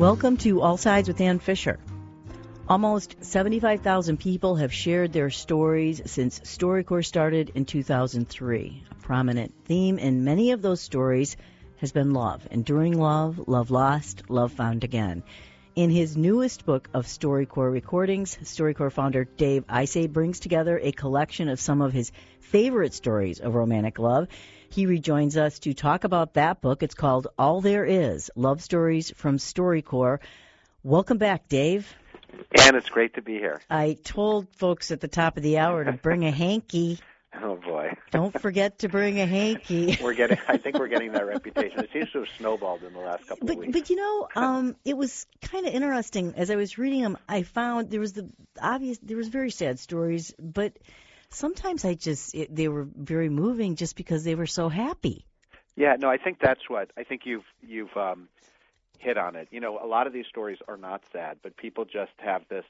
Welcome to All Sides with Ann Fisher. Almost 75,000 people have shared their stories since StoryCorps started in 2003. A prominent theme in many of those stories has been love, enduring love, love lost, love found again. In his newest book of StoryCorps recordings, StoryCorps founder Dave Isay brings together a collection of some of his favorite stories of romantic love. He rejoins us to talk about that book. It's called All There Is, Love Stories from StoryCorps. Welcome back, Dave. Ann, it's great to be here. I told folks at the top of the hour to bring a hanky. Oh, boy. Don't forget to bring a hanky. I think we're getting that reputation. It seems to have snowballed in the last couple of weeks. But you know, it was kind of interesting. As I was reading them, I found there was very sad stories, but sometimes they were very moving just because they were so happy. Yeah, no, I think that's what, I think you've hit on it. You know, a lot of these stories are not sad, but people just have this,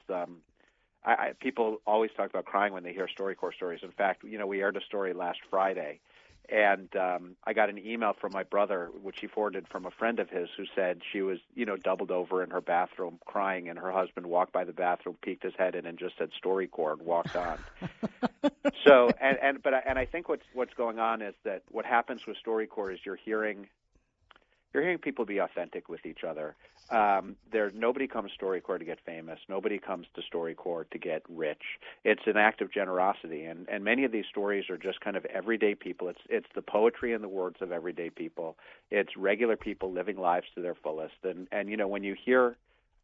people always talk about crying when they hear StoryCorps stories. In fact, you know, we aired a story last Friday, and I got an email from my brother, which he forwarded from a friend of his, who said she was, you know, doubled over in her bathroom crying, and her husband walked by the bathroom, peeked his head in, and just said StoryCorps and walked on. So, and I think what's going on is that what happens with StoryCorps is you're hearing people be authentic with each other. Nobody comes to StoryCorps to get famous. Nobody comes to StoryCorps to get rich. It's an act of generosity, and many of these stories are just kind of everyday people. It's the poetry and the words of everyday people. It's regular people living lives to their fullest. And you know, when you hear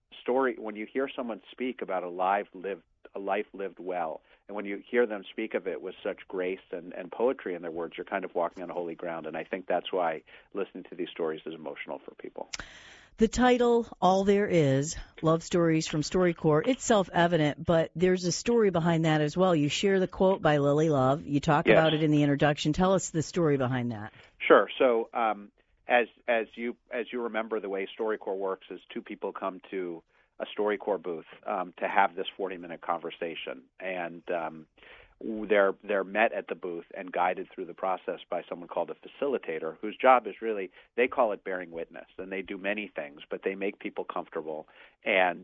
someone speak about a life lived well, and when you hear them speak of it with such grace and poetry in their words, you're kind of walking on holy ground. And I think that's why listening to these stories is emotional for people. The title, All There Is, Love Stories from StoryCorps, it's self-evident, but there's a story behind that as well. You share the quote by Lily Love. You talk about it in the introduction. Tell us the story behind that. Sure. So as you remember, the way StoryCorps works is two people come to a StoryCorps booth to have this 40-minute conversation, and they're met at the booth and guided through the process by someone called a facilitator, whose job is really, they call it bearing witness, and they do many things, but they make people comfortable and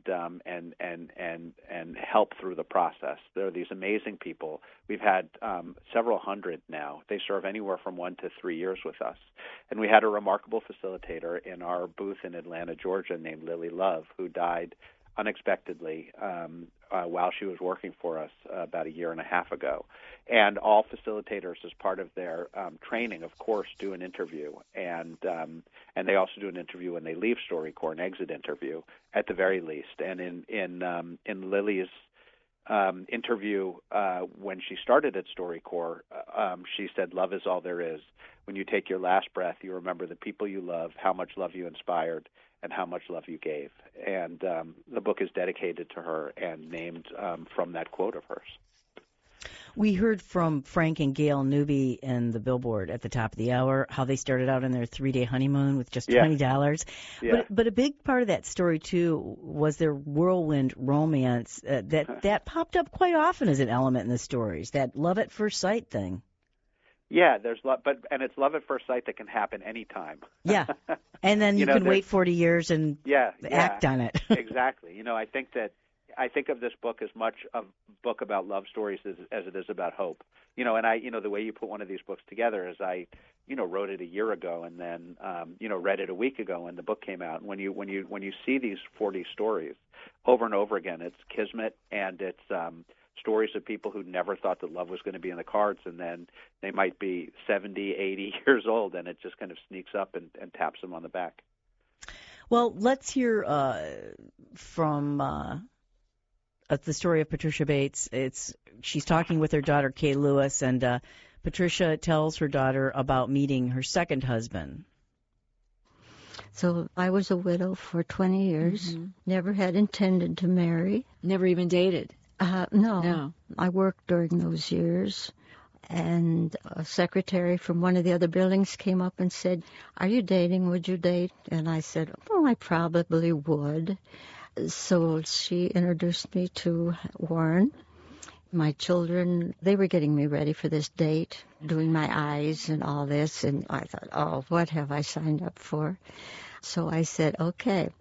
help through the process. There are these amazing people. We've had several hundred now. They serve anywhere from 1 to 3 years with us, and we had a remarkable facilitator in our booth in Atlanta, Georgia, named Lily Love, who died unexpectedly while she was working for us about 1.5 years ago. And all facilitators, as part of their training, of course, do an interview, and they also do an interview when they leave StoryCorps, an exit interview at the very least. And in Lily's interview when she started at StoryCorps, she said, "Love is all there is. When you take your last breath, you remember the people you love, how much love you inspired, and how much love you gave." And the book is dedicated to her and named from that quote of hers. We heard from Frank and Gail Newby in the Billboard at the top of the hour how they started out on their 3-day honeymoon with just $20. Yeah. But a big part of that story, too, was their whirlwind romance that popped up quite often as an element in the stories, that love at first sight thing. Yeah, there's love, and it's love at first sight that can happen anytime. Yeah, and then you can wait 40 years and act on it. Exactly. You know, I think of this book as much a book about love stories as it is about hope. You know, and the way you put one of these books together is I wrote it 1 year ago and then read it a week ago when the book came out. And when you see these 40 stories over and over again, it's kismet, and it's stories of people who never thought that love was going to be in the cards, and then they might be 70, 80 years old, and it just kind of sneaks up and taps them on the back. Well, let's hear from the story of Patricia Bates. She's talking with her daughter, Kay Lewis, and Patricia tells her daughter about meeting her second husband. So I was a widow for 20 years, never had intended to marry. Never even dated? No. I worked during those years, and a secretary from one of the other buildings came up and said, "Are you dating? Would you date?" And I said, "Oh, I probably would." So she introduced me to Warren. My children, they were getting me ready for this date, doing my eyes and all this, and I thought, oh, what have I signed up for? So I said, okay.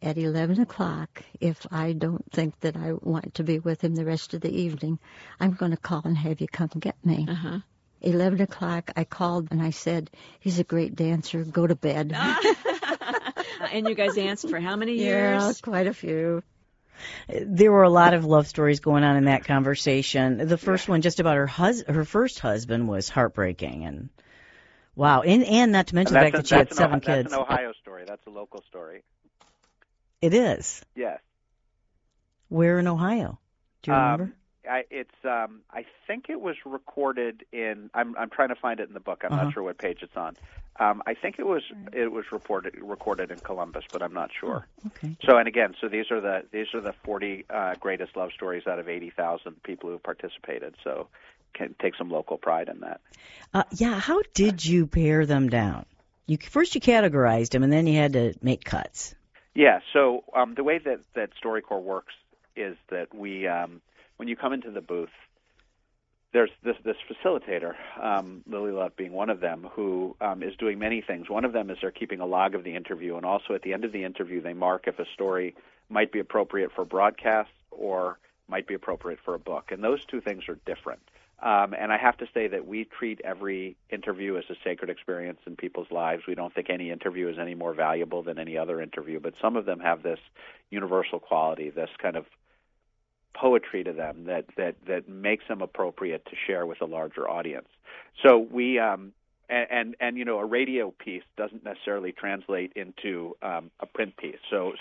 at 11 o'clock, if I don't think that I want to be with him the rest of the evening, I'm going to call and have you come get me. 11 o'clock, I called and I said, he's a great dancer, go to bed. And you guys danced for how many years? Yeah, quite a few. There were a lot of love stories going on in that conversation. The first one, just about her first husband, was heartbreaking, and wow, and not to mention the fact that she had 7 kids. That's an Ohio story. That's a local story. It is. Yes. Where in Ohio? Do you remember? I think it was recorded in. I'm trying to find it in the book. I'm not sure what page it's on. I think it was recorded in Columbus, but I'm not sure. Oh, okay. So these are the 40 greatest love stories out of 80,000 people who participated. So can take some local pride in that. How did you pare them down? First you categorized them, and then you had to make cuts. Yeah. So the way that StoryCorps works is that we, when you come into the booth, there's this facilitator, Lily Love being one of them, who is doing many things. One of them is they're keeping a log of the interview, and also at the end of the interview, they mark if a story might be appropriate for broadcast or might be appropriate for a book. And those two things are different. And I have to say that we treat every interview as a sacred experience in people's lives. We don't think any interview is any more valuable than any other interview, but some of them have this universal quality, this kind of poetry to them that makes them appropriate to share with a larger audience. So we and a radio piece doesn't necessarily translate into a print piece. So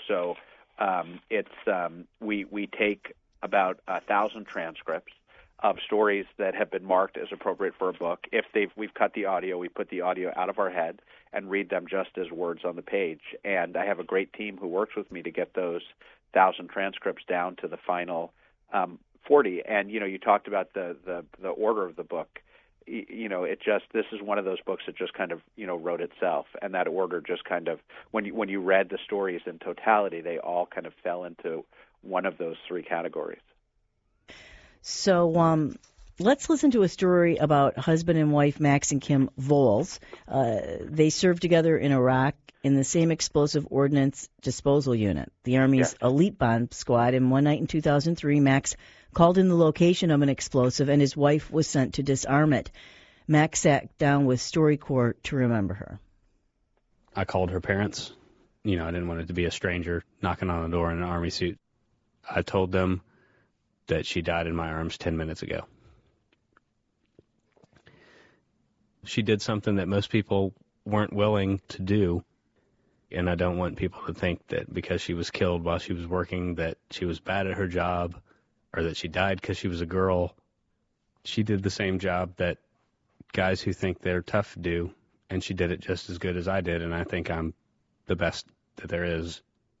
we take about 1,000 transcripts of stories that have been marked as appropriate for a book. If we've cut the audio, we put the audio out of our head and read them just as words on the page. And I have a great team who works with me to get those 1,000 transcripts down to the final 40. And you talked about the order of the book. This is one of those books that just kind of wrote itself, and that order just kind of when you read the stories in totality, they all kind of fell into one of those 3 categories. So let's listen to a story about husband and wife Max and Kim Voles. They served together in Iraq in the same explosive ordnance disposal unit, the Army's elite bomb squad. And one night in 2003, Max called in the location of an explosive, and his wife was sent to disarm it. Max sat down with StoryCorps to remember her. I called her parents. I didn't want it to be a stranger knocking on the door in an Army suit. I told them that she died in my arms 10 minutes ago. She did something that most people weren't willing to do, and I don't want people to think that because she was killed while she was working that she was bad at her job or that she died because she was a girl. She did the same job that guys who think they're tough do, and she did it just as good as I did, and I think I'm the best that there is.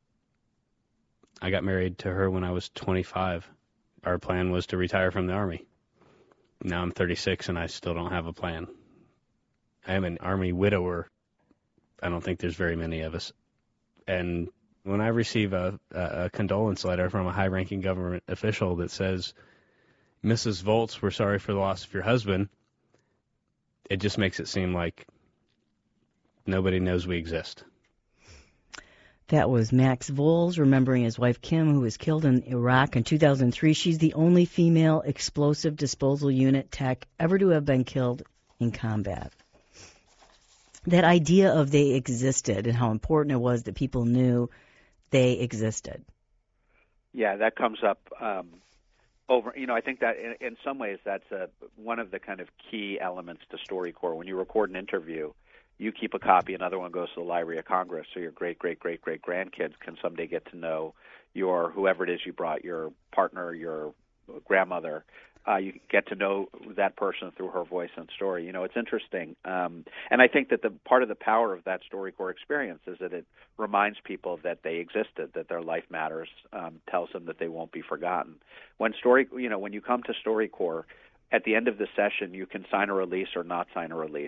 I got married to her when I was 25. Our plan was to retire from the Army. Now I'm 36 and I still don't have a plan. I am an Army widower. I don't think there's very many of us. And when I receive a condolence letter from a high-ranking government official that says, Mrs. Volz, we're sorry for the loss of your husband, it just makes it seem like nobody knows we exist. That was Max Voles remembering his wife Kim, who was killed in Iraq in 2003. She's the only female explosive disposal unit tech ever to have been killed in combat. That idea of they existed and how important it was that people knew they existed. Yeah, that comes up over. I think that in some ways that's one of the kind of key elements to StoryCorps. When you record an interview, you keep a copy, another one goes to the Library of Congress, so your great-great-great-great-grandkids can someday get to know whoever it is you brought, your partner, your grandmother. You get to know that person through her voice and story. It's interesting. And I think that the part of the power of that StoryCorps experience is that it reminds people that they existed, that their life matters, tells them that they won't be forgotten. When you come to StoryCorps, at the end of the session, you can sign a release or not sign a release.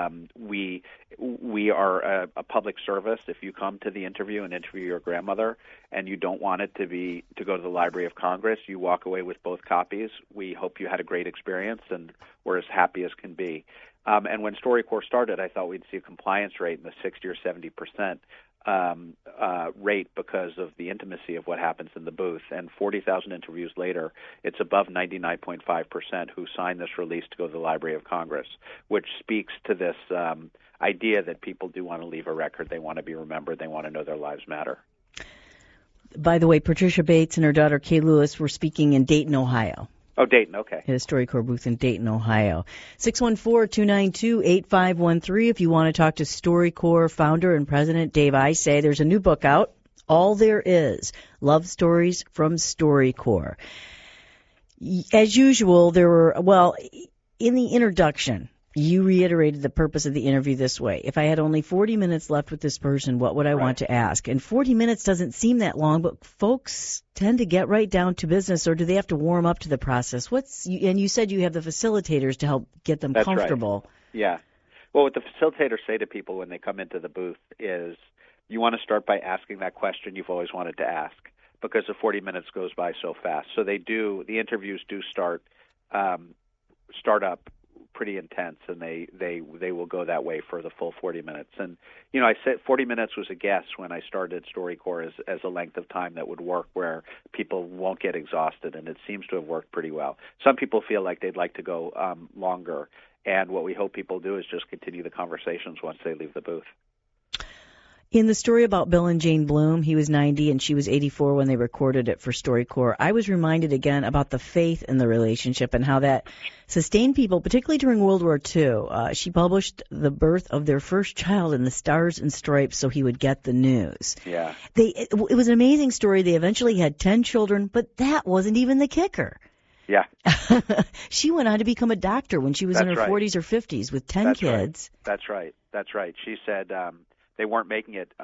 We are a public service. If you come to the interview and interview your grandmother and you don't want it to go to the Library of Congress, you walk away with both copies. We hope you had a great experience and we're as happy as can be. And when StoryCorps started, I thought we'd see a compliance rate in the 60 or 70%. rate because of the intimacy of what happens in the booth. And 40,000 interviews later, it's above 99.5% who signed this release to go to the Library of Congress, which speaks to this idea that people do want to leave a record. They want to be remembered. They want to know their lives matter. By the way, Patricia Bates and her daughter Kay Lewis were speaking in Dayton, Ohio. Oh, Dayton, okay. At a StoryCorps booth in Dayton, Ohio. 614-292-8513 if you want to talk to StoryCorps founder and president Dave Isay. There's a new book out, All There Is, Love Stories from StoryCorps. As usual, in the introduction, you reiterated the purpose of the interview this way. If I had only 40 minutes left with this person, what would I want to ask? And 40 minutes doesn't seem that long, but folks tend to get right down to business, or do they have to warm up to the process? And you said you have the facilitators to help get them comfortable. Right. Yeah. Well, what the facilitators say to people when they come into the booth is you want to start by asking that question you've always wanted to ask, because the 40 minutes goes by so fast. So the interviews do start up pretty intense, and they will go that way for the full 40 minutes. And, I said 40 minutes was a guess when I started StoryCorps as a length of time that would work where people won't get exhausted, and it seems to have worked pretty well. Some people feel like they'd like to go longer, and what we hope people do is just continue the conversations once they leave the booth. In the story about Bill and Jane Bloom, he was 90 and she was 84 when they recorded it for StoryCorps. I was reminded again about the faith in the relationship and how that sustained people, particularly during World War II. She published the birth of their first child in the Stars and Stripes so he would get the news. Yeah. It was an amazing story. They eventually had 10 children, but that wasn't even the kicker. Yeah. She went on to become a doctor when she was in her 40s or 50s with 10 kids. That's right. She said they weren't making it.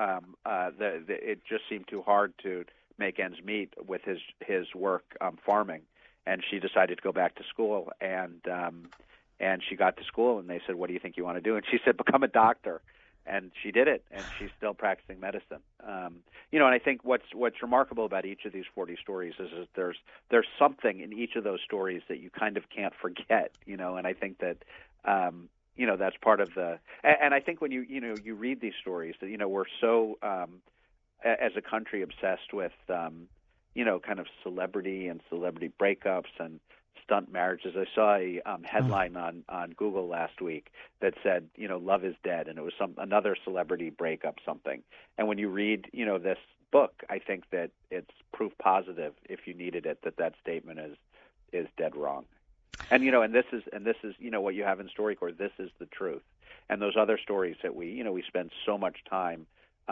It just seemed too hard to make ends meet with his work farming, and she decided to go back to school. And she got to school, and they said, "What do you think you want to do?" And she said, "Become a doctor." And she did it, and she's still practicing medicine. And I think what's remarkable about each of these 40 stories is there's something in each of those stories that you kind of can't forget. And I think that. That's part of the, and I think when you read these stories that, we're so, as a country, obsessed with, kind of celebrity and celebrity breakups and stunt marriages. I saw a headline on Google last week that said, love is dead, and it was another celebrity breakup something. And when you read, this book, I think that it's proof positive, if you needed it, that statement is dead wrong. And this is what you have in StoryCorps. This is the truth. And those other stories that we spend so much time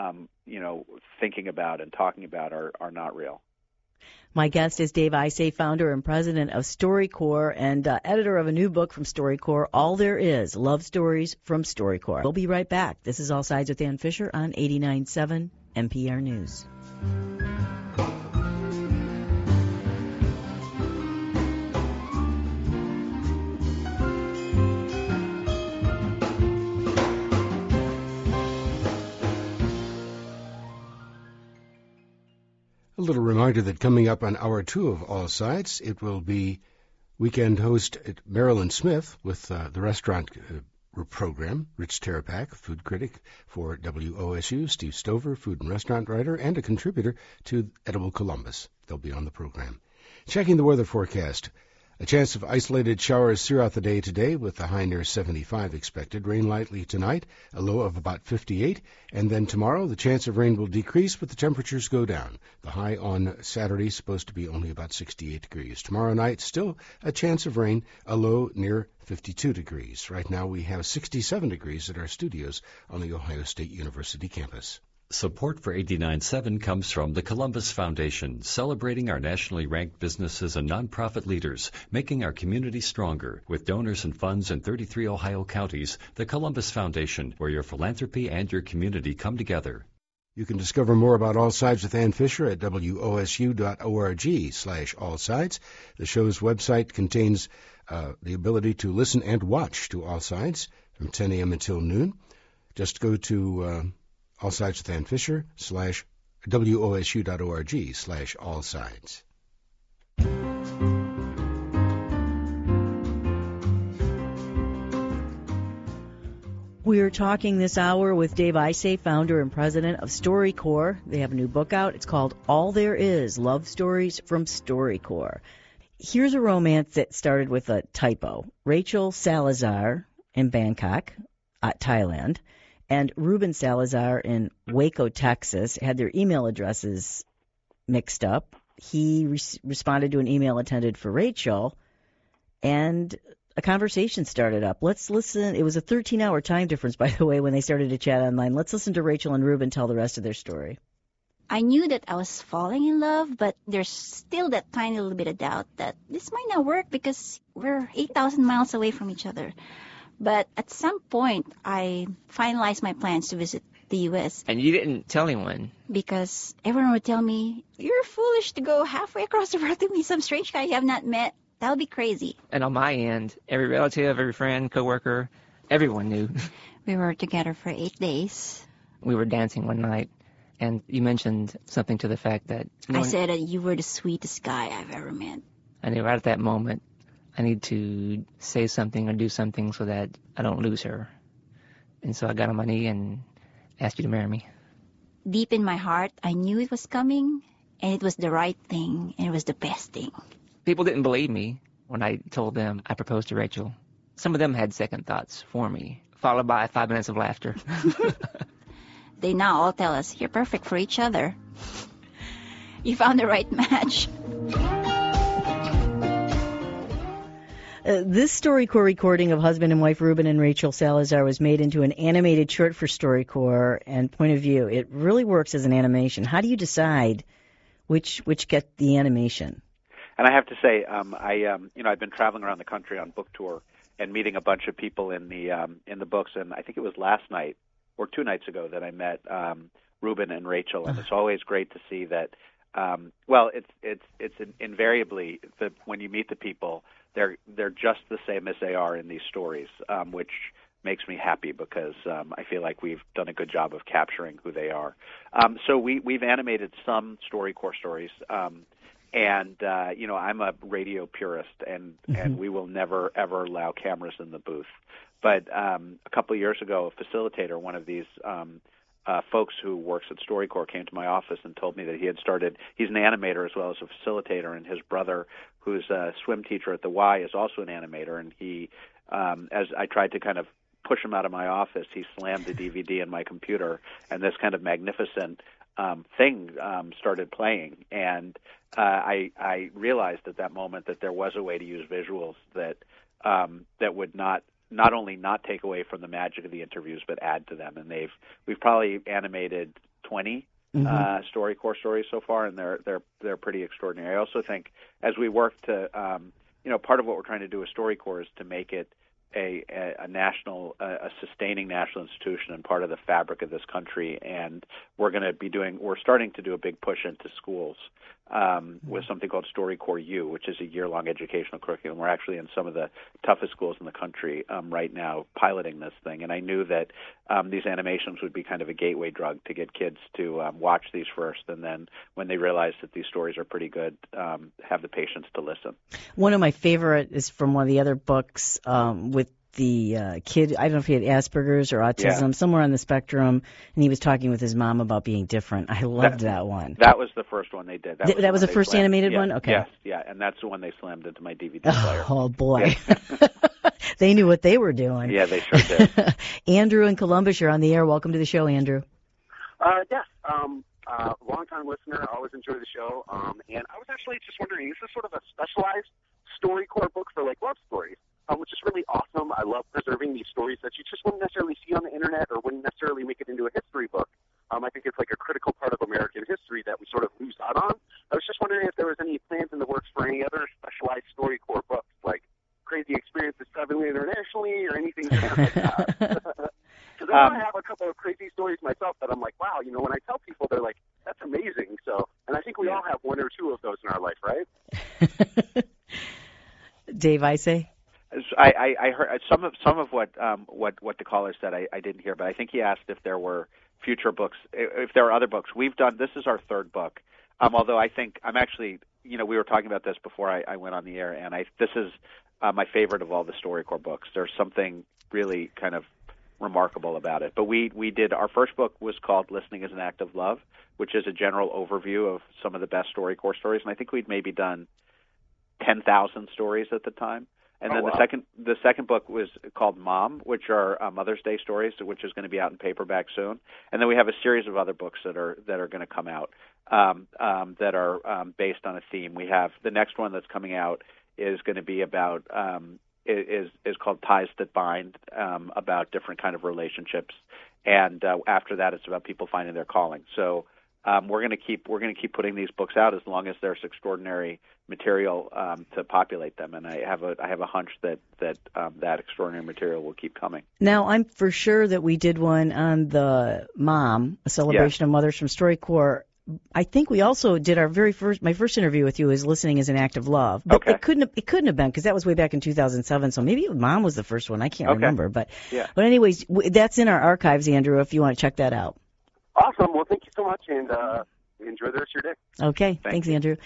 thinking about and talking about are not real. My guest is Dave Isay, founder and president of StoryCorps and editor of a new book from StoryCorps, All There Is, Love Stories from StoryCorps. We'll be right back. This is All Sides with Ann Fisher on 89.7 NPR News. A little reminder that coming up on Hour 2 of All Sides, it will be weekend host Marilyn Smith with the restaurant program, Rich Terapak, food critic for WOSU, Steve Stover, food and restaurant writer, and a contributor to Edible Columbus. They'll be on the program. Checking the weather forecast. A chance of isolated showers throughout the day today with a high near 75 expected. Rain lightly tonight, a low of about 58. And then tomorrow, the chance of rain will decrease, but the temperatures go down. The high on Saturday is supposed to be only about 68 degrees. Tomorrow night, still a chance of rain, a low near 52 degrees. Right now, we have 67 degrees at our studios on the Ohio State University campus. Support for 89.7 comes from the Columbus Foundation, celebrating our nationally ranked businesses and nonprofit leaders, making our community stronger. With donors and funds in 33 Ohio counties, the Columbus Foundation, where your philanthropy and your community come together. You can discover more about All Sides with Ann Fisher at wosu.org/allsides. The show's website contains the ability to listen and watch to All Sides from 10 a.m. until noon. Just go to All Sides with Ann Fisher /wosu.org/allsides. We're talking this hour with Dave Isay, founder and president of StoryCorps. They have a new book out. It's called All There Is, Love Stories from StoryCorps. Here's a romance that started with a typo. Rachel Salazar in Bangkok, Thailand, and Ruben Salazar in Waco, Texas, had their email addresses mixed up. He responded to an email intended for Rachel, and a conversation started up. Let's listen. It was a 13-hour time difference, by the way, when they started to chat online. Let's listen to Rachel and Ruben tell the rest of their story. I knew that I was falling in love, but there's still that tiny little bit of doubt that this might not work because we're 8,000 miles away from each other. But at some point, I finalized my plans to visit the U.S. And you didn't tell anyone? Because everyone would tell me, you're foolish to go halfway across the world to meet some strange guy you have not met. That would be crazy. And on my end, every relative, every friend, coworker, everyone knew. We were together for 8 days. We were dancing one night, and you mentioned something to the fact that... I said that you were the sweetest guy I've ever met. I knew right at that moment I need to say something or do something so that I don't lose her. And so I got on my knee and asked you to marry me. Deep in my heart, I knew it was coming, and it was the right thing, and it was the best thing. People didn't believe me when I told them I proposed to Rachel. Some of them had second thoughts for me, followed by 5 minutes of laughter. They now all tell us, you're perfect for each other. You found the right match. This StoryCorps recording of husband and wife Ruben and Rachel Salazar was made into an animated short for StoryCorps and Point of View. It really works as an animation. How do you decide which get the animation? And I have to say, I've been traveling around the country on book tour and meeting a bunch of people in the books. And I think it was last night or 2 nights ago that I met Ruben and Rachel. And it's always great to see that. It's invariably that when you meet the people, they're just the same as they are in these stories, which makes me happy because I feel like we've done a good job of capturing who they are. So we've animated some StoryCorps stories. I'm a radio purist, and we will never, ever allow cameras in the booth. But a couple of years ago, a facilitator, one of these folks who works at StoryCorps, came to my office and told me that he's an animator as well as a facilitator, and his brother, who's a swim teacher at the Y, is also an animator. And he, as I tried to kind of push him out of my office, he slammed the DVD in my computer, and this kind of magnificent thing started playing, and I realized at that moment that there was a way to use visuals that would not only not take away from the magic of the interviews but add to them. And we've probably animated 20 StoryCorps stories so far, and they're pretty extraordinary. I also think as we work to part of what we're trying to do with StoryCorps is to make it a national, a sustaining national institution and part of the fabric of this country. And we're starting to do a big push into schools with something called StoryCorps U, which is a year-long educational curriculum. We're actually in some of the toughest schools in the country right now piloting this thing. And I knew that these animations would be kind of a gateway drug to get kids to watch these first, and then when they realize that these stories are pretty good, have the patience to listen. One of my favorite is from one of the other books with the kid. I don't know if he had Asperger's or autism, somewhere on the spectrum, and he was talking with his mom about being different. I loved that one. That was the first one they did. That was the first animated one? Okay. Yes, yeah, and that's the one they slammed into my DVD player. Oh, boy. They knew what they were doing. Yeah, they sure did. Andrew in Columbus, you're on the air. Welcome to the show, Andrew. Yes. Long-time listener. I always enjoy the show. And I was actually just wondering, is this sort of a specialized StoryCorps book for, like, love stories? Which is really awesome. I love preserving these stories that you just wouldn't necessarily see on the internet or wouldn't necessarily make it into a history book. I think it's like a critical part of American history that we sort of lose out on. I was just wondering if there was any plans in the works for any other specialized StoryCorps books, like Crazy Experiences Traveling Internationally or anything like that. Because I have a couple of crazy stories myself that I'm like, wow, when I tell people, they're like, that's amazing. So, and I think we all have one or two of those in our life, right? Dave Isay? I heard some of what the caller said. I didn't hear, but I think he asked if there were future books, if there are other books. This is our third book. Although I think I'm actually, we were talking about this before I went on the air, and this is my favorite of all the StoryCorps books. There's something really kind of remarkable about it. But we did, our first book was called Listening is an Act of Love, which is a general overview of some of the best StoryCorps stories, and I think we'd maybe done 10,000 stories at the time. And then the second book was called Mom, which are Mother's Day stories, which is going to be out in paperback soon. And then we have a series of other books that are going to come out that are based on a theme. We have the next one that's coming out is going to be about is called Ties That Bind, about different kind of relationships. And after that, it's about people finding their calling. So we're going to keep putting these books out as long as there's extraordinary material to populate them, and I have a hunch that extraordinary material will keep coming. Now, I'm for sure that we did one on the Mom, a celebration of mothers from StoryCorps. I think we also did my first interview with you is Listening is an Act of Love. But it couldn't have been, because that was way back in 2007, so maybe Mom was the first one. I can't remember. But anyways, that's in our archives, Andrew, if you want to check that out. Awesome. Well, thank you so much, and enjoy the rest of your day. Okay. Thanks, Andrew.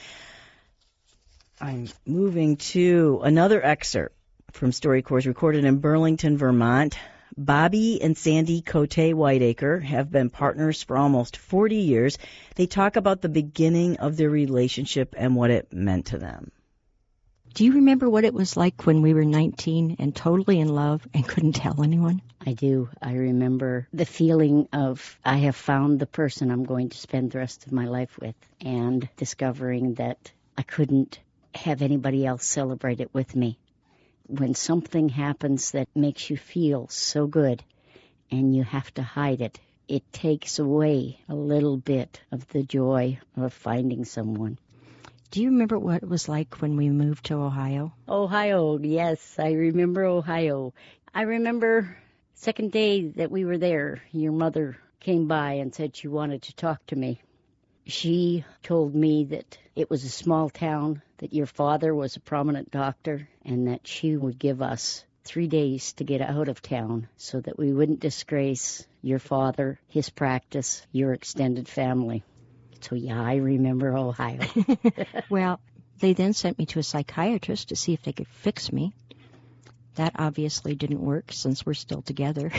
I'm moving to another excerpt from StoryCorps recorded in Burlington, Vermont. Bobby and Sandy Cote Whiteacre have been partners for almost 40 years. They talk about the beginning of their relationship and what it meant to them. Do you remember what it was like when we were 19 and totally in love and couldn't tell anyone? I do. I remember the feeling of I have found the person I'm going to spend the rest of my life with, and discovering that I couldn't have anybody else celebrate it with me. When something happens that makes you feel so good and you have to hide it, it takes away a little bit of the joy of finding someone. Do you remember what it was like when we moved to Ohio? Ohio, yes, I remember Ohio. I remember second day that we were there, your mother came by and said she wanted to talk to me. She told me that it was a small town, that your father was a prominent doctor, and that she would give us 3 days to get out of town so that we wouldn't disgrace your father, his practice, your extended family. So, yeah, I remember Ohio. Well, they then sent me to a psychiatrist to see if they could fix me. That obviously didn't work since we're still together.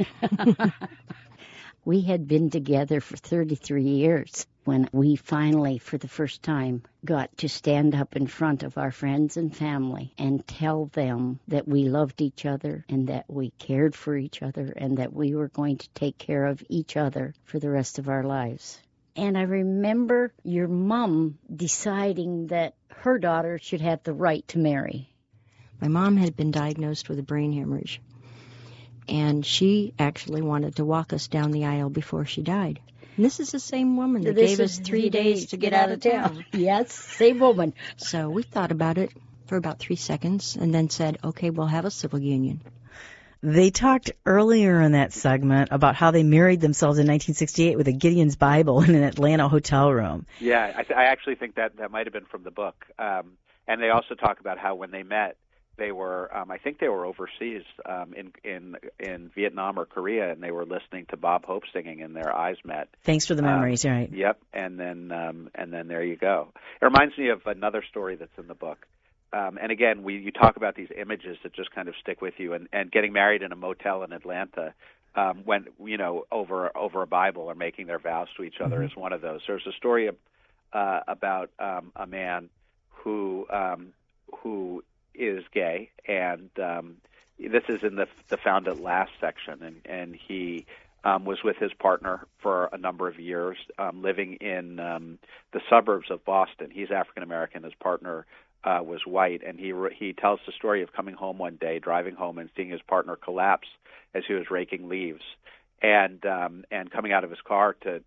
We had been together for 33 years when we finally, for the first time, got to stand up in front of our friends and family and tell them that we loved each other and that we cared for each other and that we were going to take care of each other for the rest of our lives. And I remember your mom deciding that her daughter should have the right to marry. My mom had been diagnosed with a brain hemorrhage, and she actually wanted to walk us down the aisle before she died. And this is the same woman that gave us 3 days to get out of town. Yes, same woman. So we thought about it for about 3 seconds and then said, okay, we'll have a civil union. They talked earlier in that segment about how they married themselves in 1968 with a Gideon's Bible in an Atlanta hotel room. Yeah, I actually think that might have been from the book. And they also talk about how when they met, they were, I think they were overseas in Vietnam or Korea, and they were listening to Bob Hope singing, and their eyes met. Thanks for the memories, right? Yep, and then there you go. It reminds me of another story that's in the book. And again, you talk about these images that just kind of stick with you, and getting married in a motel in Atlanta, when over a Bible or making their vows to each other is one of those. There's a story about a man who is gay, and this is in the Found at Last section, and he was with his partner for a number of years, living in the suburbs of Boston. He's African American. His partner was white, and he tells the story of coming home one day, driving home, and seeing his partner collapse as he was raking leaves, and coming out of his car to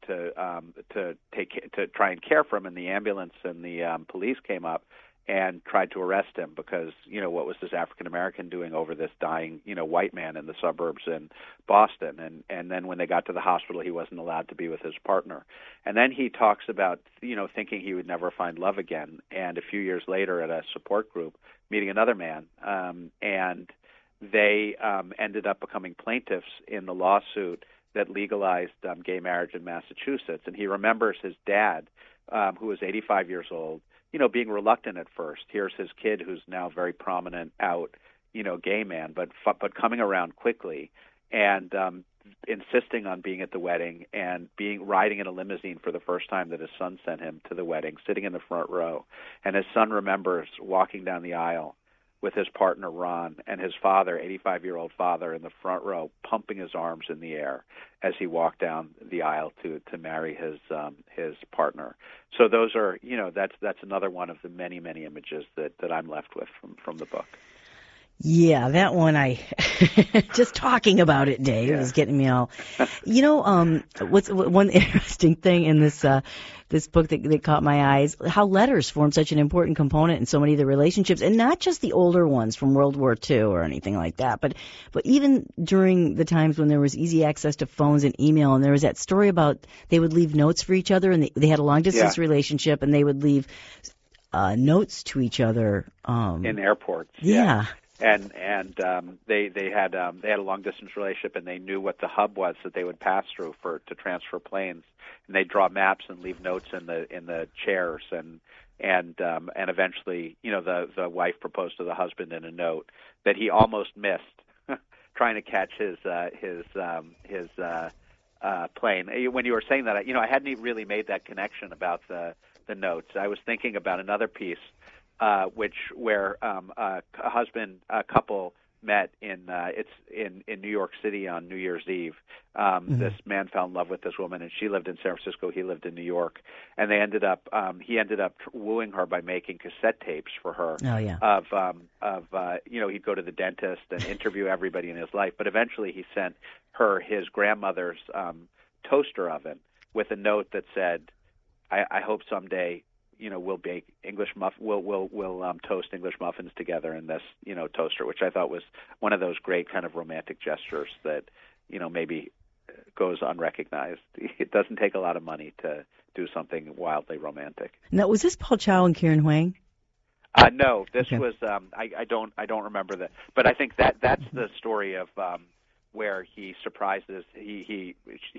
try and care for him. And the ambulance and the police came up and tried to arrest him because, what was this African American doing over this dying, white man in the suburbs in Boston? And then when they got to the hospital, he wasn't allowed to be with his partner. And then he talks about, thinking he would never find love again. And a few years later at a support group, meeting another man, and they ended up becoming plaintiffs in the lawsuit that legalized gay marriage in Massachusetts. And he remembers his dad, who was 85 years old, being reluctant at first. Here's his kid who's now very prominent out, gay man, but coming around quickly. and insisting on being at the wedding and riding in a limousine for the first time that his son sent him to the wedding, sitting in the front row. And his son remembers walking down the aisle with his partner Ron, and his father, 85-year-old father, in the front row, pumping his arms in the air as he walked down the aisle to marry his partner. So those are, that's another one of the many, many images that I'm left with from the book. Yeah, that one just talking about it, Dave, is getting me all. What's one interesting thing in this book that caught my eyes, how letters form such an important component in so many of the relationships, and not just the older ones from World War II or anything like that, but even during the times when there was easy access to phones and email, and there was that story about they would leave notes for each other, and they had a long distance relationship, and they would leave notes to each other in airports. Yeah. And they had a long distance relationship, and they knew what the hub was that they would pass through to transfer planes, and they'd draw maps and leave notes in the chairs, and eventually, the wife proposed to the husband in a note that he almost missed, trying to catch his plane. When you were saying that, I hadn't really made that connection about the notes. I was thinking about another piece. Where a couple met in New York City on New Year's Eve. This man fell in love with this woman, and she lived in San Francisco. He lived in New York, and he ended up wooing her by making cassette tapes for her. Oh yeah. He'd go to the dentist and interview everybody in his life, but eventually he sent her his grandmother's toaster oven with a note that said, "I hope someday." We'll bake English we'll toast English muffins together in this, toaster, which I thought was one of those great kind of romantic gestures that, maybe goes unrecognized. It doesn't take a lot of money to do something wildly romantic. Now, was this Paul Chow and Karen Huang? No, this was I don't remember that, but I think that's the story of where he surprises he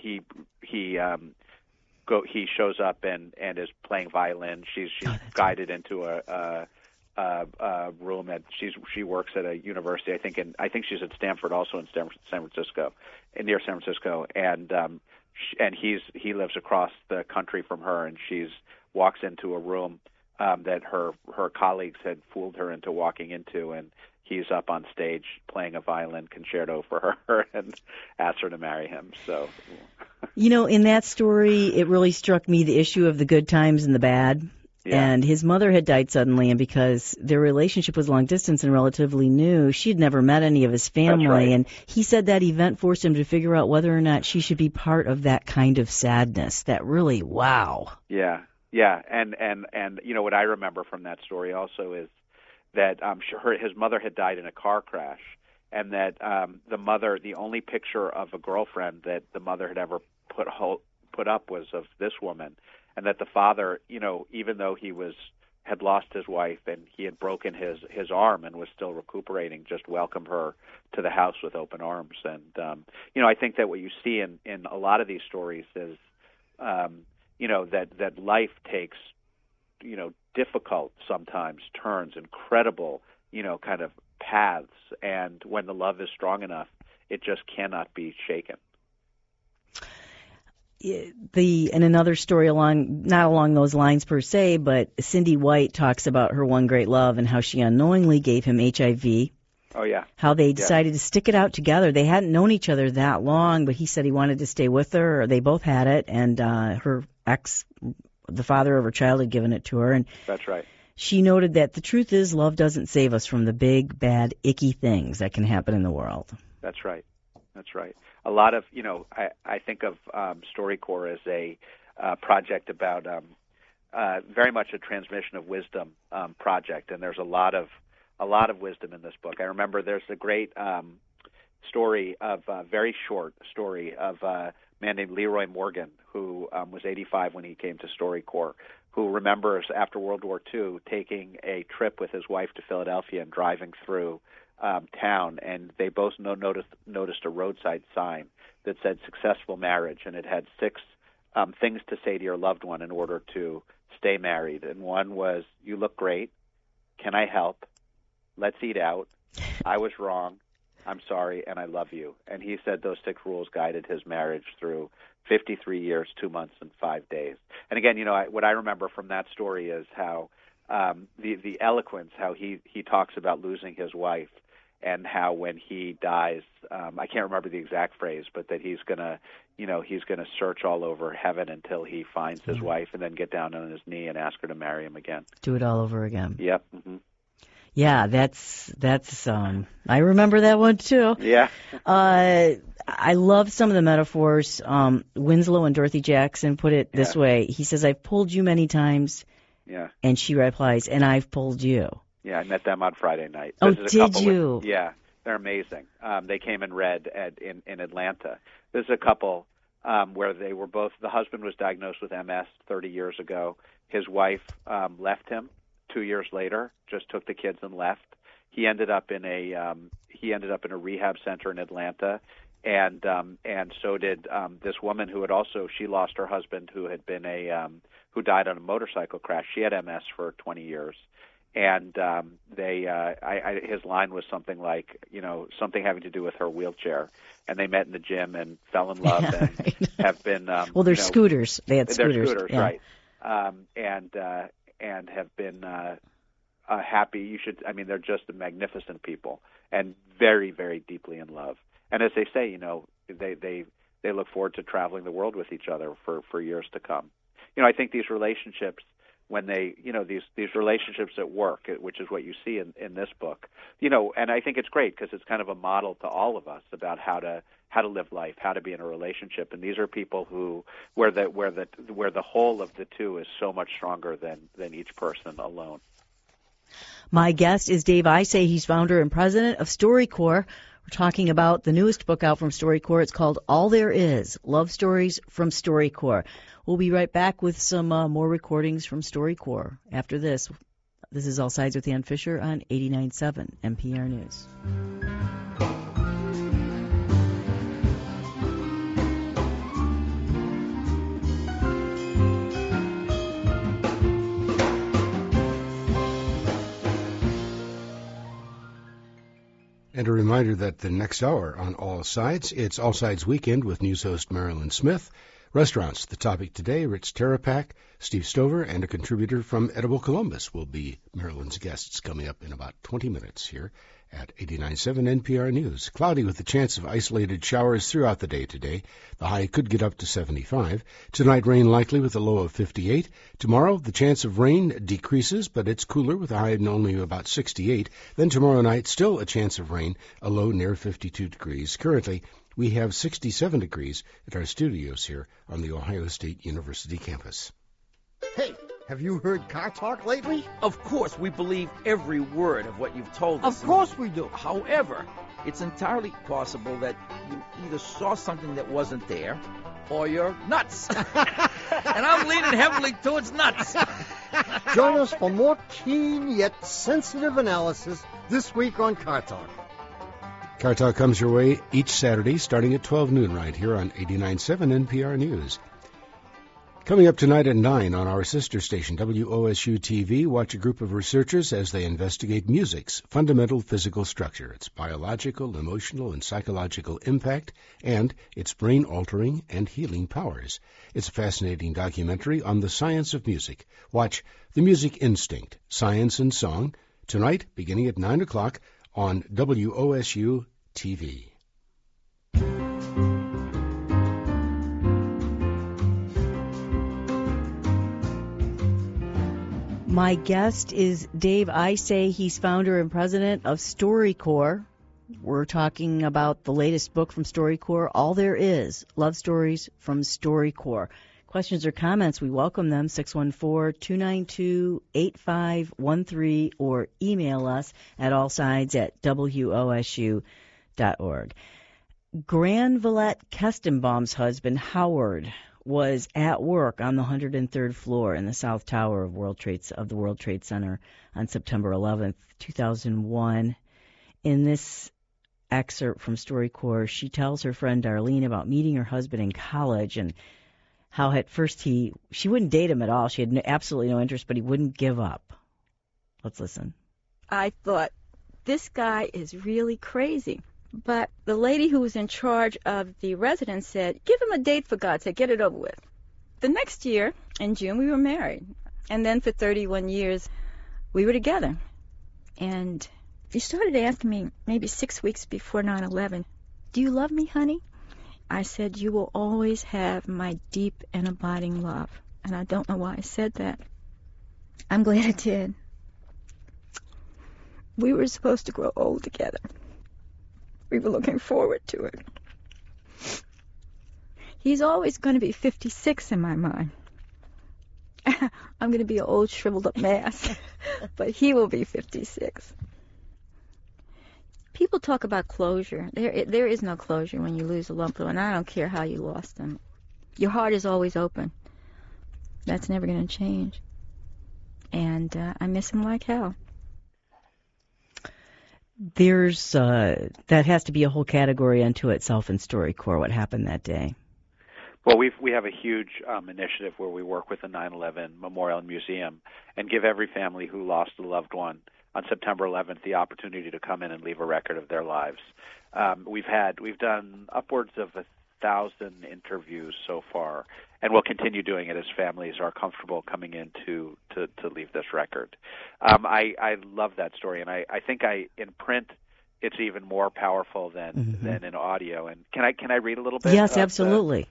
shows up and is playing violin. She's guided into a room she works at a university. I think she's at Stanford, also in San Francisco, near San Francisco, and he lives across the country from her, and she's walks into a room that her colleagues had fooled her into walking into, and he's up on stage playing a violin concerto for her and asks her to marry him. So, in that story, it really struck me the issue of the good times and the bad. Yeah. And his mother had died suddenly, and because their relationship was long distance and relatively new, she'd never met any of his family. That's right. And he said that event forced him to figure out whether or not she should be part of that kind of sadness. That really, wow. Yeah, and what I remember from that story also is that his mother had died in a car crash, and that the only picture of a girlfriend that the mother had ever put up was of this woman, and that the father, even though he had lost his wife and he had broken his arm and was still recuperating, just welcomed her to the house with open arms. And I think that what you see in a lot of these stories is that life takes difficult sometimes turns, incredible, kind of paths, and when the love is strong enough, it just cannot be shaken. And another story not along those lines per se, but Cindy White talks about her one great love and how she unknowingly gave him HIV. Oh, yeah. How they decided to stick it out together. They hadn't known each other that long, but he said he wanted to stay with her, or they both had it, and her ex, the father of her child, had given it to her. And that's right. She noted that the truth is love doesn't save us from the big, bad, icky things that can happen in the world. That's right. That's right. A lot of, I think of StoryCorps as a project about very much a transmission of wisdom project, and there's a lot of wisdom in this book. I remember there's a great very short story of a man named Leroy Morgan, who was 85 when he came to StoryCorps, who remembers after World War II taking a trip with his wife to Philadelphia and driving through town, and they both noticed a roadside sign that said "successful marriage," and it had 6 things to say to your loved one in order to stay married. And one was, "You look great. Can I help? Let's eat out. I was wrong. I'm sorry, and I love you. And he said those 6 rules guided his marriage through 53 years, 2 months, and 5 days. And again, what I remember from that story is how the eloquence, how he talks about losing his wife, and how when he dies, I can't remember the exact phrase, but that he's gonna search all over heaven until he finds his wife, and then get down on his knee and ask her to marry him again. Do it all over again. Yep. Mm-hmm. Yeah, that's I remember that one too. Yeah. I love some of the metaphors. Winslow and Dorothy Jackson put it this way. He says, "I've pulled you many times." Yeah. And she replies, "And I've pulled you." Yeah, I met them on Friday night. Oh, did you? Yeah, they're amazing. They came and read in Atlanta. There's a couple where they were both. The husband was diagnosed with MS 30 years ago. His wife left him 2 years later. Just took the kids and left. He ended up in a rehab center in Atlanta, and so did this woman who had also, she lost her husband who had been who died on a motorcycle crash. She had MS for 20 years. And his line was something like, something having to do with her wheelchair. And they met in the gym and fell in love and have been. Well, they're scooters. They had scooters. They're scooters, right? And have been happy. You should. I mean, they're just magnificent people and very, very deeply in love. And as they say, they look forward to traveling the world with each other for years to come. I think these relationships, when they, these relationships at work, which is what you see in this book, and I think it's great because it's kind of a model to all of us about how to live life, how to be in a relationship. And these are people where the whole of the two is so much stronger than each person alone. My guest is Dave Isay. He's founder and president of StoryCorps. We're talking about the newest book out from StoryCorps. It's called All There Is, Love Stories from StoryCorps. We'll be right back with some more recordings from StoryCorps after this. This is All Sides with Ann Fisher on 89.7 NPR News. And a reminder that the next hour on All Sides, it's All Sides Weekend with news host Marilyn Smith. Restaurants, the topic today, Rich Terapak, Steve Stover, and a contributor from Edible Columbus will be Marilyn's guests coming up in about 20 minutes here at 89.7 NPR News. Cloudy with a chance of isolated showers throughout the day today. The high could get up to 75. Tonight, rain likely with a low of 58. Tomorrow, the chance of rain decreases, but it's cooler with a high of only about 68. Then tomorrow night, still a chance of rain, a low near 52 degrees. Currently, we have 67 degrees at our studios here on the Ohio State University campus. Hey, have you heard Car Talk lately? Of course, we believe every word of what you've told us. Of course we do. However, it's entirely possible that you either saw something that wasn't there, or you're nuts. And I'm leaning heavily towards nuts. Join us for more keen yet sensitive analysis this week on Car Talk. Car Talk comes your way each Saturday starting at 12 noon right here on 89.7 NPR News. Coming up tonight at 9 on our sister station, WOSU-TV, watch a group of researchers as they investigate music's fundamental physical structure, its biological, emotional, and psychological impact, and its brain-altering and healing powers. It's a fascinating documentary on the science of music. Watch The Music Instinct, Science and Song, tonight beginning at 9 o'clock on WOSU-TV. My guest is Dave Isay. He's founder and president of StoryCorps. We're talking about the latest book from StoryCorps, All There Is, Love Stories from StoryCorps. Questions or comments, we welcome them, 614-292-8513, or email us at allsides@wosu.org. Gran Villette Kestenbaum's husband, Howard, was at work on the 103rd floor in the South Tower of the World Trade Center on September 11th, 2001. In this excerpt from StoryCorps, she tells her friend Darlene about meeting her husband in college and how at first she wouldn't date him at all. She had absolutely no interest, but he wouldn't give up. Let's listen. I thought, this guy is really crazy. But the lady who was in charge of the residence said, give him a date for God's sake, get it over with. The next year, in June, we were married. And then for 31 years, we were together. And he started asking me maybe 6 weeks before 9/11, do you love me, honey? I said, you will always have my deep and abiding love. And I don't know why I said that. I'm glad I did. We were supposed to grow old together. We were looking forward to it. He's always going to be 56 in my mind. I'm going to be an old shriveled up mass, but he will be 56. People talk about closure. There is no closure when you lose a loved one. I don't care how you lost them. Your heart is always open. That's never going to change. And I miss him like hell. There's that has to be a whole category unto itself in StoryCorps, what happened that day. Well, we have a huge initiative where we work with the 9/11 Memorial and Museum and give every family who lost a loved one on September 11th the opportunity to come in and leave a record of their lives. We've done upwards of 1,000 interviews so far, and we'll continue doing it as families are comfortable coming in to leave this record. I love that story, and I think in print it's even more powerful than in audio. And can I read a little bit? Yes, absolutely.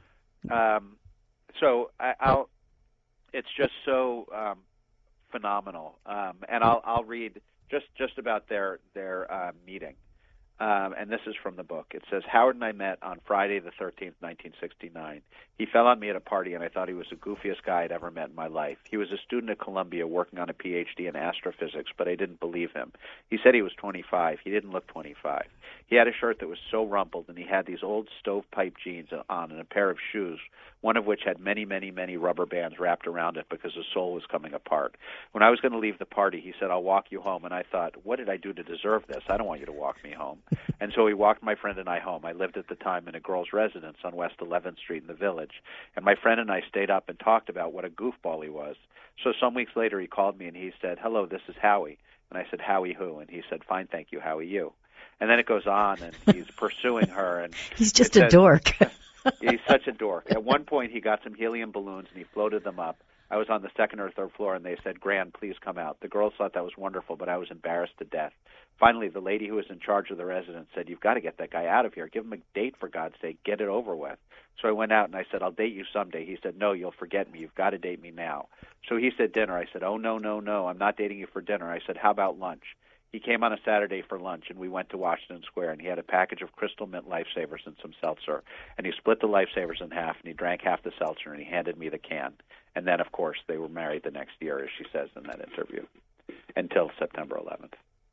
It's just so phenomenal, and I'll read just about their meeting. And this is from the book. It says, Howard and I met on Friday the 13th, 1969. He fell on me at a party, and I thought he was the goofiest guy I'd ever met in my life. He was a student at Columbia working on a Ph.D. in astrophysics, but I didn't believe him. He said he was 25. He didn't look 25. He had a shirt that was so rumpled, and he had these old stovepipe jeans on and a pair of shoes, one of which had many, many, many rubber bands wrapped around it because the sole was coming apart. When I was going to leave the party, he said, I'll walk you home. And I thought, what did I do to deserve this? I don't want you to walk me home. And so he walked my friend and I home. I lived at the time in a girl's residence on West 11th Street in the Village. And my friend and I stayed up and talked about what a goofball he was. So some weeks later he called me and he said, hello, this is Howie. And I said, Howie who? And he said, fine, thank you, Howie you. And then it goes on, and he's pursuing her. And he's just a dork. He's such a dork. At one point, he got some helium balloons, and he floated them up. I was on the second or third floor, and they said, Gran, please come out. The girls thought that was wonderful, but I was embarrassed to death. Finally, the lady who was in charge of the residence said, you've got to get that guy out of here. Give him a date, for God's sake. Get it over with. So I went out, and I said, I'll date you someday. He said, no, you'll forget me. You've got to date me now. So he said dinner. I said, oh, no, I'm not dating you for dinner. I said, how about lunch? He came on a Saturday for lunch, and we went to Washington Square, and he had a package of Crystal Mint Lifesavers and some seltzer. And he split the Lifesavers in half, and he drank half the seltzer, and he handed me the can. And then, of course, they were married the next year, as she says in that interview, until September 11th.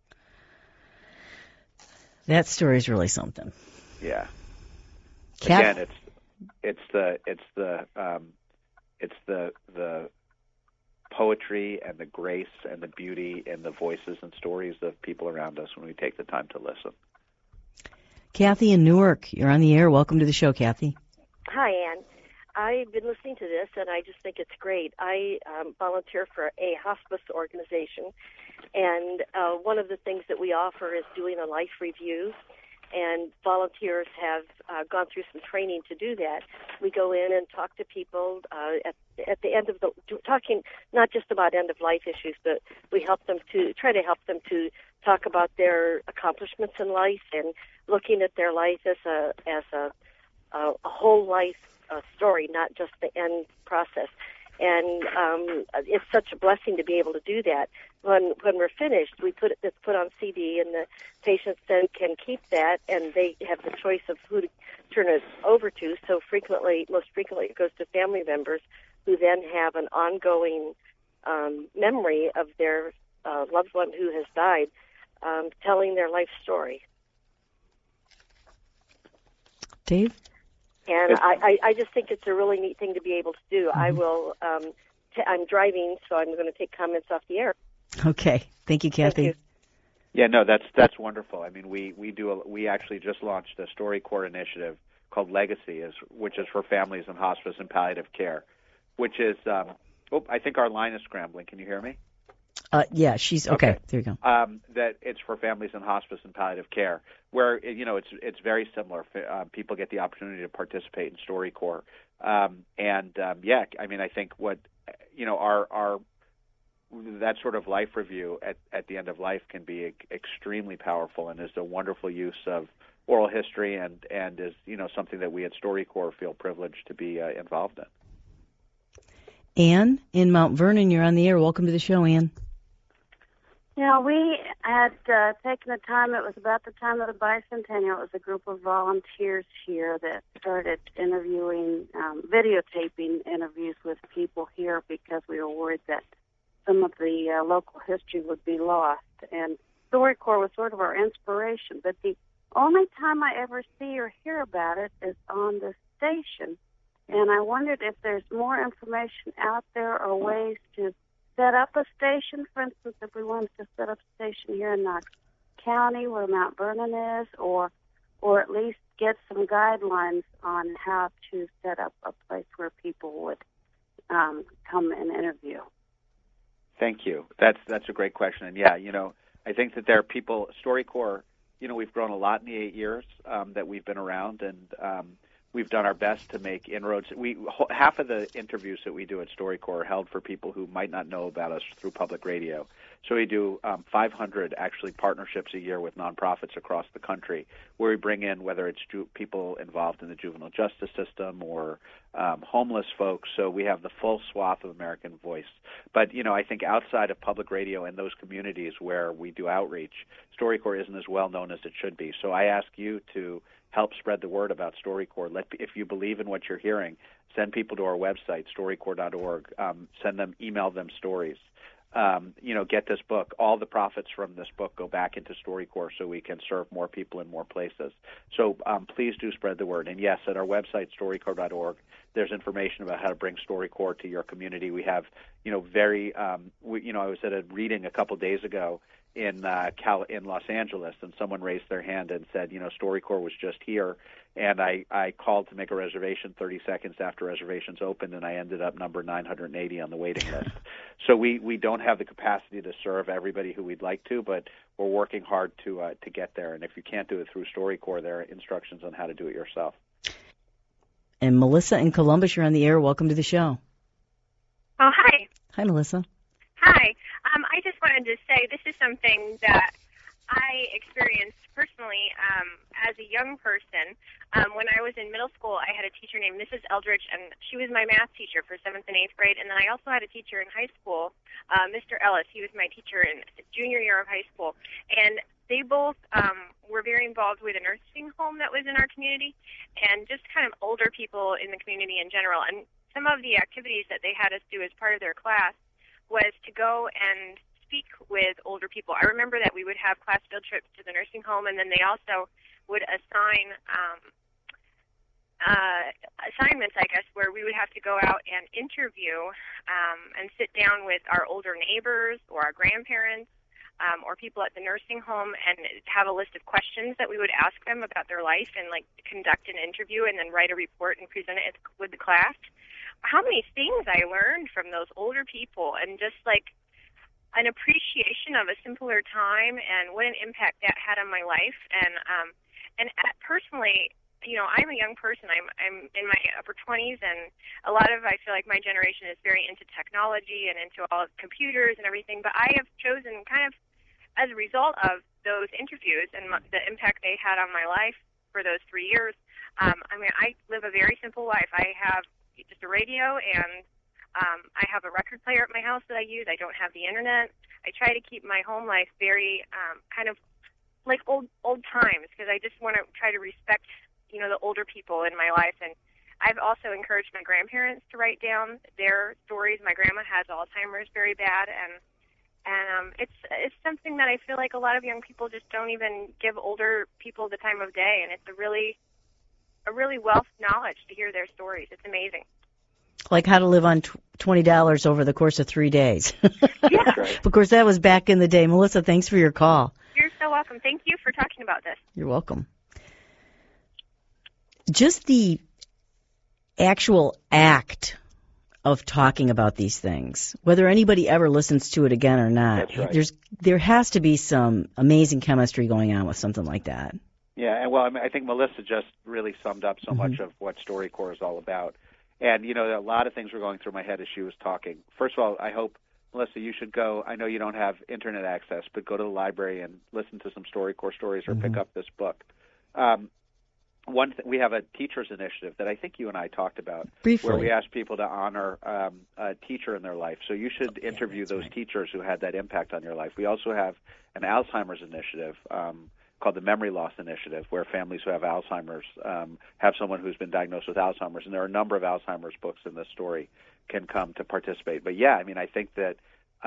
That story is really something. Yeah. Kath? Again, it's the poetry and the grace and the beauty and the voices and stories of people around us when we take the time to listen. Kathy in Newark, you're on the air. Welcome to the show, Kathy. Hi, Ann. I've been listening to this, and I just think it's great. I volunteer for a hospice organization, and one of the things that we offer is doing a life review, and volunteers have gone through some training to do that. We go in and talk to people at the end of talking not just about end-of-life issues, but we try to help them to talk about their accomplishments in life and looking at their life as a whole life story, not just the end process. And it's such a blessing to be able to do that. When we're finished, it's put on CD, and the patients then can keep that, and they have the choice of who to turn it over to. So most frequently, it goes to family members who then have an ongoing memory of their loved one who has died, telling their life story. Dave? And I just think it's a really neat thing to be able to do. I will. I'm driving, so I'm going to take comments off the air. Okay. Thank you, Kathy. Thank you. Yeah, no, that's wonderful. I mean, we actually just launched a StoryCorps initiative called Legacy, which is for families in hospice and palliative care, which is. I think our line is scrambling. Can you hear me? Yeah, she's okay. There you go. That it's for families in hospice and palliative care, where it's very similar. People get the opportunity to participate in StoryCorps, I think what our that sort of life review at the end of life can be extremely powerful and is a wonderful use of oral history and is something that we at StoryCorps feel privileged to be involved in. Anne in Mount Vernon, you're on the air. Welcome to the show, Anne. Yeah, we had taken the time, it was about the time of the bicentennial, it was a group of volunteers here that started videotaping interviews with people here because we were worried that some of the local history would be lost. And StoryCorps was sort of our inspiration, but the only time I ever see or hear about it is on the station. And I wondered if there's more information out there or ways to set up a station. For instance, if we wanted to set up a station here in Knox County where Mount Vernon is, or at least get some guidelines on how to set up a place where people would come and interview. Thank you. That's a great question. And I think that there are people, StoryCorps, we've grown a lot in the 8 years that we've been around, and we've done our best to make inroads. Half of the interviews that we do at StoryCorps are held for people who might not know about us through public radio. So we do 500 actually partnerships a year with nonprofits across the country, where we bring in whether it's people involved in the juvenile justice system or homeless folks. So we have the full swath of American voice. But I think outside of public radio and those communities where we do outreach, StoryCorps isn't as well known as it should be. So I ask you to help spread the word about StoryCorps. If you believe in what you're hearing, send people to our website, storycorps.org. Email them stories. Get this book. All the profits from this book go back into StoryCorps so we can serve more people in more places. So please do spread the word. And yes, at our website, storycorps.org, there's information about how to bring StoryCorps to your community. We have, I was at a reading a couple days ago in Los Angeles, and someone raised their hand and said, StoryCorps was just here, and I called to make a reservation 30 seconds after reservations opened, and I ended up number 980 on the waiting list. So we don't have the capacity to serve everybody who we'd like to, but we're working hard to get there. And if you can't do it through StoryCorps, there are instructions on how to do it yourself. And Melissa in Columbus, you're on the air. Welcome to the show. Oh, hi. Hi, Melissa. Hi. I just wanted to say this is something that I experienced personally as a young person. When I was in middle school, I had a teacher named Mrs. Eldridge, and she was my math teacher for 7th and 8th grade. And then I also had a teacher in high school, Mr. Ellis. He was my teacher in junior year of high school. And they both were very involved with a nursing home that was in our community and just kind of older people in the community in general. And some of the activities that they had us do as part of their class was to go and speak with older people. I remember that we would have class field trips to the nursing home, and then they also would assign assignments, I guess, where we would have to go out and interview and sit down with our older neighbors or our grandparents or people at the nursing home and have a list of questions that we would ask them about their life and, conduct an interview and then write a report and present it with the class. How many things I learned from those older people, and just an appreciation of a simpler time and what an impact that had on my life. And personally, I'm a young person. I'm in my upper 20s, and a lot of I feel like my generation is very into technology and into all of computers and everything. But I have chosen kind of as a result of those interviews and the impact they had on my life for those 3 years. I live a very simple life. I have just a radio, and I have a record player at my house that I use. I don't have the internet. I try to keep my home life very kind of like old times, because I just want to try to respect, the older people in my life. And I've also encouraged my grandparents to write down their stories. My grandma has Alzheimer's very bad, and it's something that I feel like a lot of young people just don't even give older people the time of day, and it's a really wealth of knowledge to hear their stories. It's amazing. Like how to live on $20 over the course of 3 days. Yeah. Right. Of course, that was back in the day. Melissa, thanks for your call. You're so welcome. Thank you for talking about this. You're welcome. Just the actual act of talking about these things, whether anybody ever listens to it again or not. That's right. There has to be some amazing chemistry going on with something like that. Yeah, and well, I mean, I think Melissa just really summed up so much of what StoryCorps is all about. And, you know, a lot of things were going through my head as she was talking. First of all, I hope, Melissa, you should go. I know you don't have internet access, but go to the library and listen to some StoryCorps stories or pick up this book. We have a teachers initiative that I think you and I talked about, briefly, where we ask people to honor a teacher in their life. So you should interview those teachers who had that impact on your life. We also have an Alzheimer's initiative called the Memory Loss Initiative, where families who have Alzheimer's have someone who's been diagnosed with Alzheimer's, and there are a number of Alzheimer's books in this story can come to participate. But yeah, I mean, I think that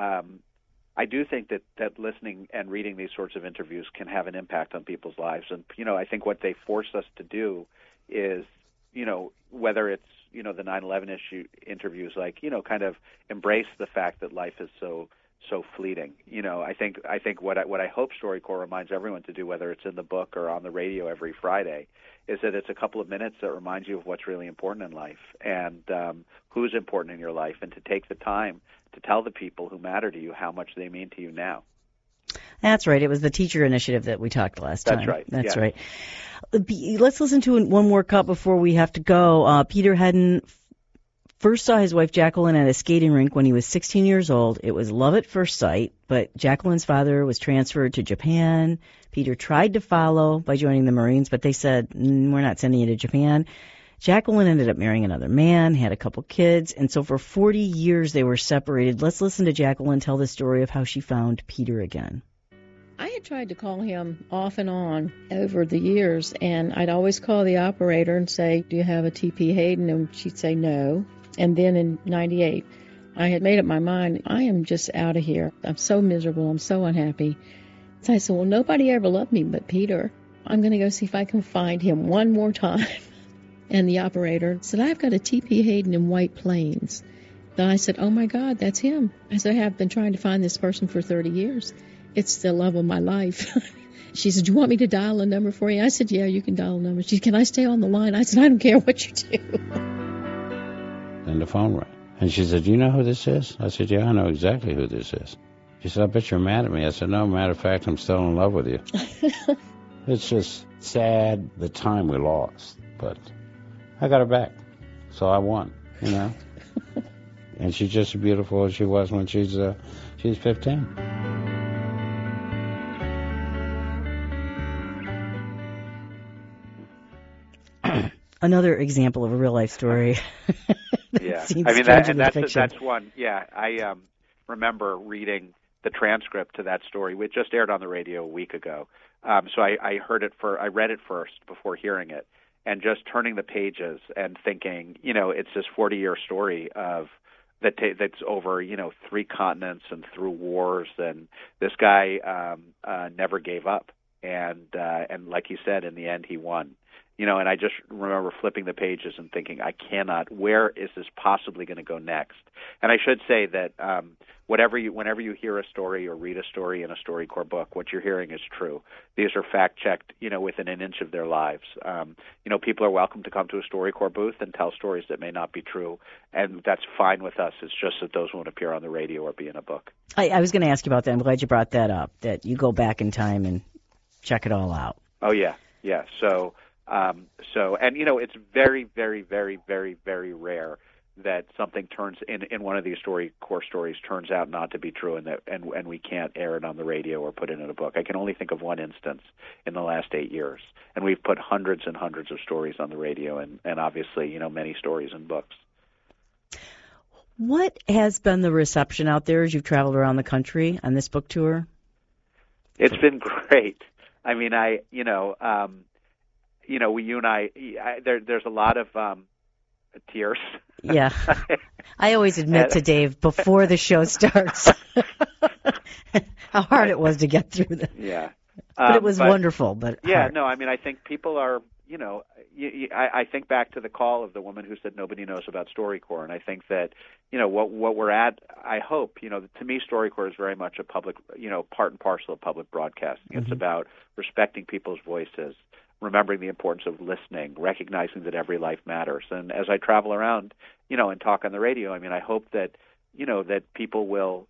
I do think that listening and reading these sorts of interviews can have an impact on people's lives. And, you know, I think what they force us to do is, you know, whether it's, you know, the 9/11 interviews, like, you know, kind of embrace the fact that life is so fleeting. You know, I think what I hope StoryCorps reminds everyone to do, whether it's in the book or on the radio every Friday, is that it's a couple of minutes that reminds you of what's really important in life and who's important in your life, and to take the time to tell the people who matter to you how much they mean to you now. That's right. It was the teacher initiative that we talked last time. That's right. That's right. Let's listen to one more cut before we have to go. Peter Hedden first saw his wife Jacqueline at a skating rink when he was 16 years old. It was love at first sight, but Jacqueline's father was transferred to Japan. Peter tried to follow by joining the Marines, but they said, we're not sending you to Japan. Jacqueline ended up marrying another man, had a couple kids, and so for 40 years they were separated. Let's listen to Jacqueline tell the story of how she found Peter again. I had tried to call him off and on over the years, and I'd always call the operator and say, do you have a T.P. Hayden? And she'd say no. And then in 98, I had made up my mind, I am just out of here. I'm so miserable. I'm so unhappy. So I said, well, nobody ever loved me but Peter. I'm going to go see if I can find him one more time. And the operator said, I've got a T.P. Hayden in White Plains. Then I said, oh, my God, that's him. I said, I have been trying to find this person for 30 years. It's the love of my life. She said, do you want me to dial a number for you? I said, yeah, you can dial a number. She said, can I stay on the line? I said, I don't care what you do. And the phone rang. And she said, do you know who this is? I said, yeah, I know exactly who this is. She said, I bet you're mad at me. I said, no, matter of fact, I'm still in love with you. It's just sad the time we lost. But I got her back. So I won, you know. And she's just as beautiful as she was when she's 15. Another example of a real life story. Yeah, I mean that's one. Yeah, I remember reading the transcript to that story, which just aired on the radio a week ago. So I read it first before hearing it, and just turning the pages and thinking, you know, it's this 40-year story of that's over, you know, 3 continents and through wars, and this guy never gave up, and like you said, in the end he won. You know, and I just remember flipping the pages and thinking, where is this possibly going to go next? And I should say that whenever you hear a story or read a story in a StoryCorps book, what you're hearing is true. These are fact-checked, you know, within an inch of their lives. You know, people are welcome to come to a StoryCorps booth and tell stories that may not be true, and that's fine with us. It's just that those won't appear on the radio or be in a book. I was going to ask you about that. I'm glad you brought that up, that you go back in time and check it all out. Oh, yeah. So, and you know, it's very, very, very, very, very rare that something turns in one of these StoryCorps stories turns out not to be true, and we can't air it on the radio or put it in a book. I can only think of one instance in the last 8 years, and we've put hundreds and hundreds of stories on the radio, and obviously, you know, many stories in books. What has been the reception out there as you've traveled around the country on this book tour? It's been great. I mean, you and I, there's a lot of tears. Yeah. I always admit to Dave before the show starts how hard it was to get through them. Yeah. But it was wonderful. But yeah, hard. No, I mean, I think people are, you know, I think back to the call of the woman who said nobody knows about StoryCorps, and I think that, you know, what we're at, I hope, you know, to me StoryCorps is very much a public, you know, part and parcel of public broadcasting. Mm-hmm. It's about respecting people's voices, remembering the importance of listening, recognizing that every life matters. And as I travel around, and talk on the radio, I mean, I hope that, that people will,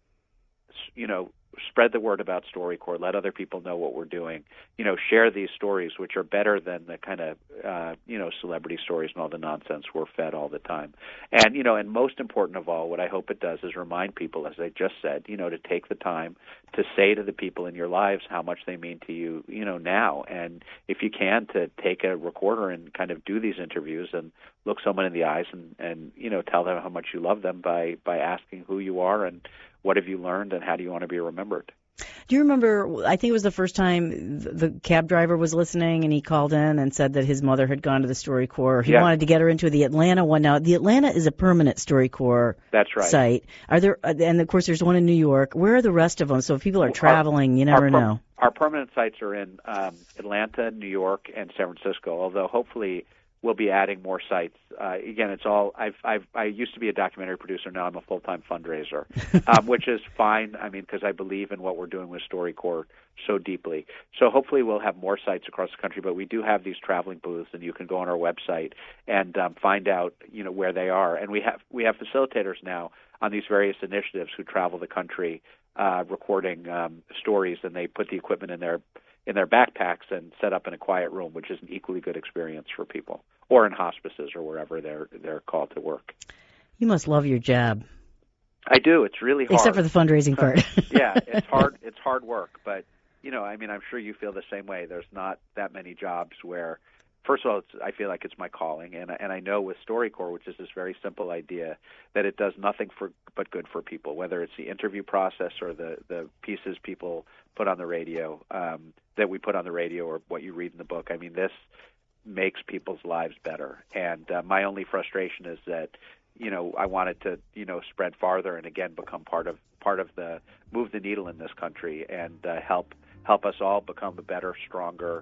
spread the word about StoryCorps, let other people know what we're doing, share these stories, which are better than the kind of, celebrity stories and all the nonsense we're fed all the time. And, and most important of all, what I hope it does is remind people, as I just said, to take the time to say to the people in your lives how much they mean to you, now. And if you can, to take a recorder and kind of do these interviews and look someone in the eyes and tell them how much you love them by asking who you are and what have you learned and how do you want to be remembered. Do you remember, I think it was the first time the cab driver was listening and he called in and said that his mother had gone to the StoryCorps. He wanted to get her into the Atlanta one. Now, the Atlanta is a permanent StoryCorps site. Are there, and of course there's one in New York. Where are the rest of them? So if people are traveling, you never know. Our permanent sites are in Atlanta, New York, and San Francisco, although hopefully we'll be adding more sites. Again, it's all. I used to be a documentary producer. Now I'm a full-time fundraiser, which is fine. I mean, because I believe in what we're doing with StoryCorps so deeply. So hopefully we'll have more sites across the country. But we do have these traveling booths, and you can go on our website and find out, where they are. And we have facilitators now on these various initiatives who travel the country, recording stories, and they put the equipment in their backpacks and set up in a quiet room, which is an equally good experience for people, or in hospices or wherever they're called to work. You must love your job. I do. It's really hard. Except for the fundraising part. Yeah, it's hard. It's hard work, but I mean, I'm sure you feel the same way. There's not that many jobs where, first of all, I feel like it's my calling, and I know with StoryCorps, which is this very simple idea, that it does nothing but good for people, whether it's the interview process or the pieces people put on the radio, that we put on the radio, or what you read in the book. I mean, this makes people's lives better. And my only frustration is that, I wanted to, spread farther and again become part of the move the needle in this country and help us all become a better, stronger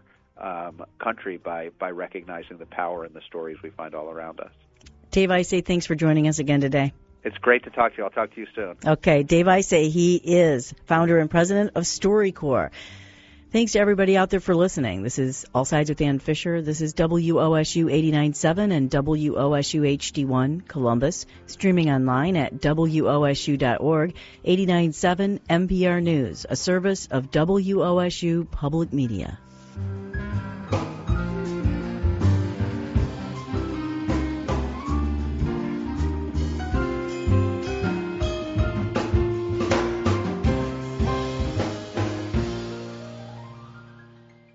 country by recognizing the power in the stories we find all around us. Dave Isay, thanks for joining us again today. It's great to talk to you. I'll talk to you soon. Okay, Dave Isay, he is founder and president of StoryCorps. Thanks to everybody out there for listening. This is All Sides with Ann Fisher. This is WOSU 89.7 and WOSU HD1 Columbus, streaming online at WOSU.org. 89.7 NPR News, a service of WOSU Public Media.